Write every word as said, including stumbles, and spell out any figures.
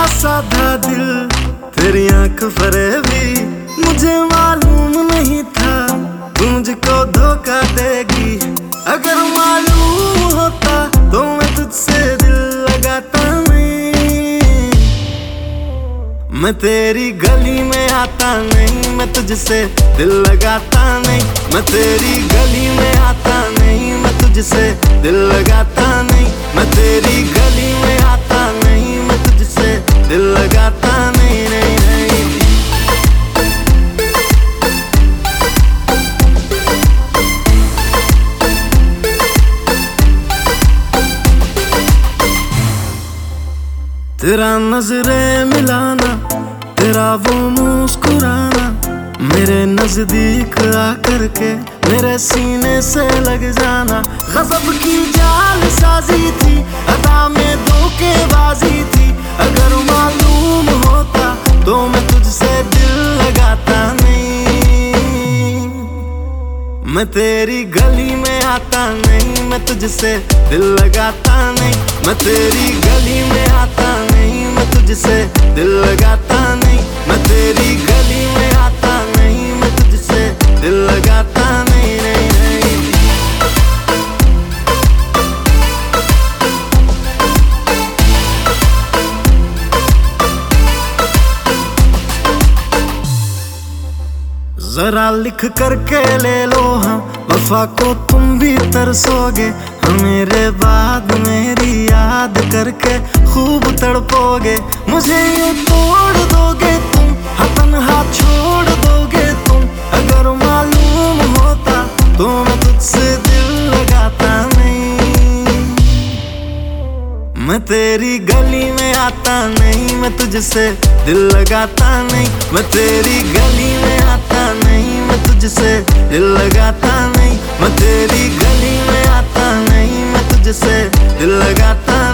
मेरा साधा दिल तेरी आंख फरेबी, मुझे मालूम नहीं था तू मुझको धोखा देगी। अगर मालूम होता तो मैं तुझसे दिल लगाता नहीं। मैं तेरी गली में आता नहीं, मैं तुझसे दिल लगाता नहीं। मैं तेरी गली में आता नहीं, मैं तुझसे दिल लगाता नहीं। मैं तेरी गली में आता नहीं, मैं तुझसे दिल लगाता नहीं, नहीं, नहीं। तेरा नजरे मिलाना, तेरा वो मुस्कुराना, मेरे नजदीक आकर के मेरे सीने से लग जाना। गजब की जाल साजी थी, अदा में धोखेबाजी थी। अगर मालूम होता तो मैं तुझसे दिल लगाता नहीं। मैं तेरी गली में आता नहीं, मैं तुझसे दिल लगाता नहीं। मैं तेरी गली में आता नहीं, मैं तुझसे दिल लगाता नहीं। मैं तेरी गली में आता नहीं, मैं तुझसे दिल लगाता नहीं, नहीं, नहीं। जरा लिख करके ले लो हाँ, वफा को तुम भी तरसोगे। हाँ मेरे बाद मेरी याद करके खूब तड़पोगे। मुझे यूं तोड़ दोगे तुम, हाँ तन्हा छोड़ दोगे तुम। अगर मालूम होता तो मैं तुझसे दिल लगाता नहीं। मैं तेरी गली में आता नहीं, मैं तुझसे दिल लगाता नहीं। मैं तेरी गली में आता नहीं, मैं तुझसे दिल लगाता नहीं। मैं तेरी गली में आता नहीं, मैं तुझसे दिल लगाता